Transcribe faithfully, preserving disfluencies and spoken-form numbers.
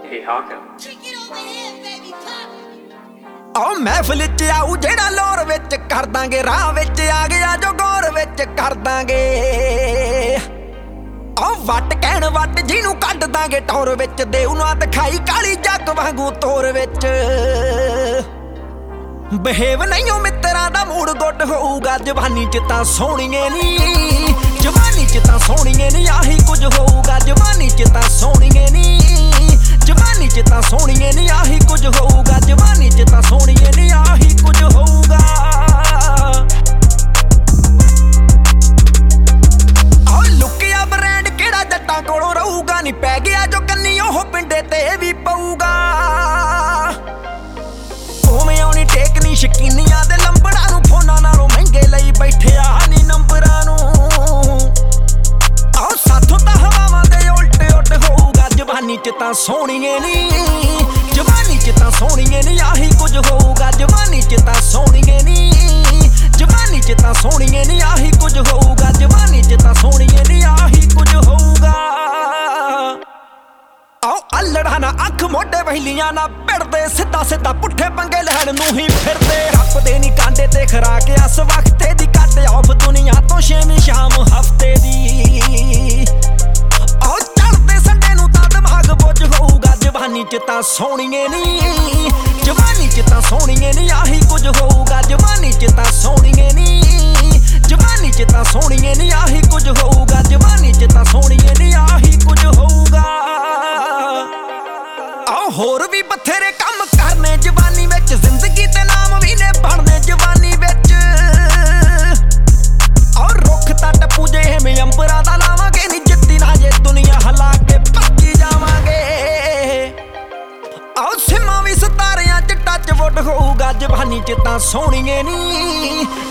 Hey Hawken. ओ महफिल च आऊ जेड़ा लोर विच कर दांगे राह विच आ गया जो गौर विच कर दांगे ओ वट कहण वट जिनू कढ दांगे टौर विच देव ना दिखाई काली जग वांगू तोर विच बिहेव नहीं हो मित्रा दा मूड गुड होऊगा जवानी च तां सोहणीए नी जवानी च तां सोहणीए नी आही कुछ होऊगा जवानी च तां सोहणीए नी जवानी च तां सोहणीए नी आही कुछ होऊगा जवानी च तां सोहणीए नी आही कुछ होऊगा आ लुकिया ब्रांड केड़ा जट्टां कोलों रहूगा नी पै गया जो कन्नी ओह पिंडे ते भी पऊगा ओवें आउणी टेक नी शकीनियां दे लंबड़ां नूं फोनां नालों महंगे लई बैठिया नी नंबरां नूं आओ साथों तां हवावां दे उल्ट उल्ट होऊगा जवानी च तां सोहणीए नी जवानी च तां सोहणीए नी आही कुछ होऊगा जवानी च तां सोहणीए नी जवानी च तां सोहणीए नी आही कुछ होऊगा जवानी च तां सोहणीए नी आही कुछ होऊगा आओ अल्लड़ा ना अख मोटे वहलियां ना पिड़दे सिद्धा सिद्धा पुट्ठे पंगे लैण नूं ही फिरदे रखदे नी कांडे ते खरा के अस वक्ते दी कट ऑफ दुनिया तो छेवीं शाम हफ्ते दी आओ चढ़दे संडे नूं तां दिमाग बुझ होऊगा जवानी च तां सोहणीए नी जवानी च तां सोहणीए नी आही कुछ होऊगा जवानी च तां सोहणीए नी जवानी च तां सोहणीए नी आही कुछ होऊगा जवानी च तां सोहणीए नी आही कुछ होऊगा आओ होर भी बथेरे काम करने जवानी विच जिंदगी ते नाम भी ने बनने जवानी विच और रुख तट पूजे में अंबरां दा लावांगे नी जित्ती ना जे दुनिया हला के पक्की जावांगे आओ सिमा भी सितारियां च टच वुड होऊगा जवानी च तां सोहणीए नी